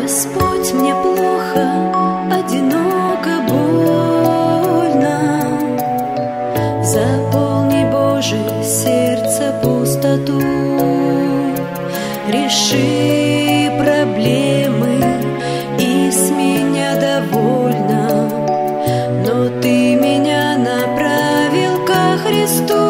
Господь, мне плохо, одиноко, больно. Заполни, Боже, сердце пустоту. Реши проблемы, и с меня довольна. Но Ты меня направил ко Христу.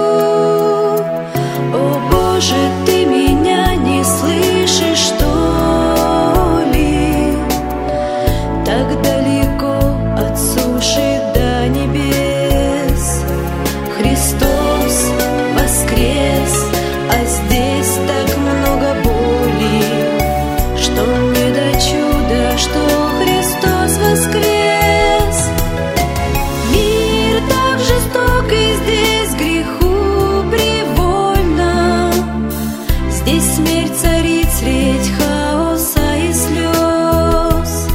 О Боже, Ты меня не слышишь, что ли? Так далеко от суши до небес. Христос воскрес, а здесь так много боли, что не до чуда, что Христос воскрес. Мир так жесток, и здесь греху привольно. Здесь смерть царит средь хаоса и слез.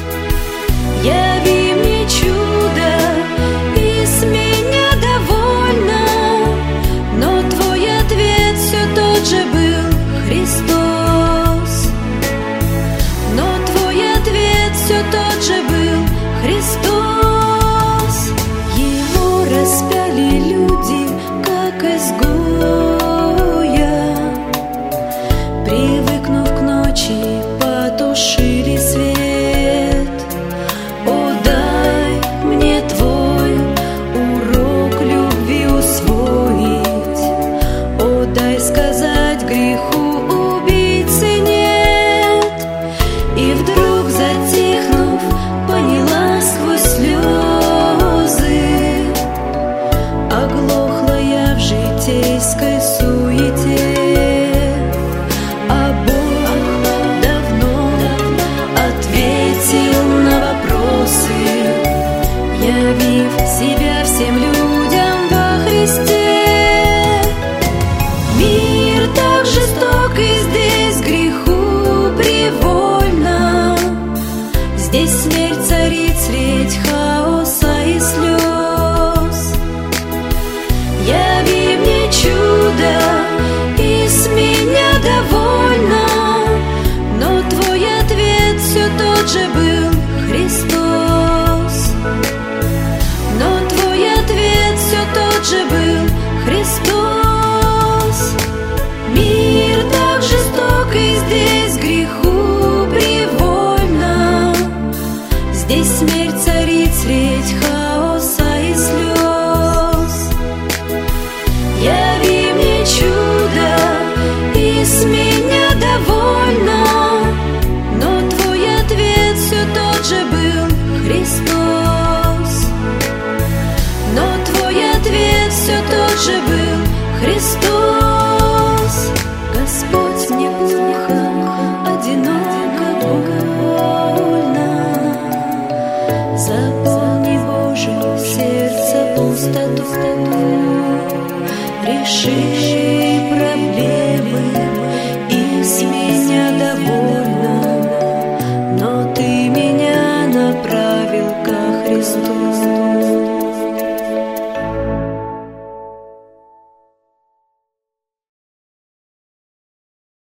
Яви мне чудо, и с меня довольно. Но Твой ответ все тот же был, Христос. Но Твой ответ все тот же был, Христос. Его распяли люди, как изгоя. Привыкнув к ночи, потушили свет. О, дай мне Твой урок любви усвоить. О, дай сказать греху убийцы нет. И вдруг, затихнув, поняла сквозь слезы. Оглохла я в житейской суете. А Бог давно ответил на вопросы, явив себя всем людям во Христе. Мир так жесток, и здесь греху привольно. Здесь смерть царит средь хаоса и слез. Яви мне чудо, и с меня довольно. Но Твой ответ все тот же был,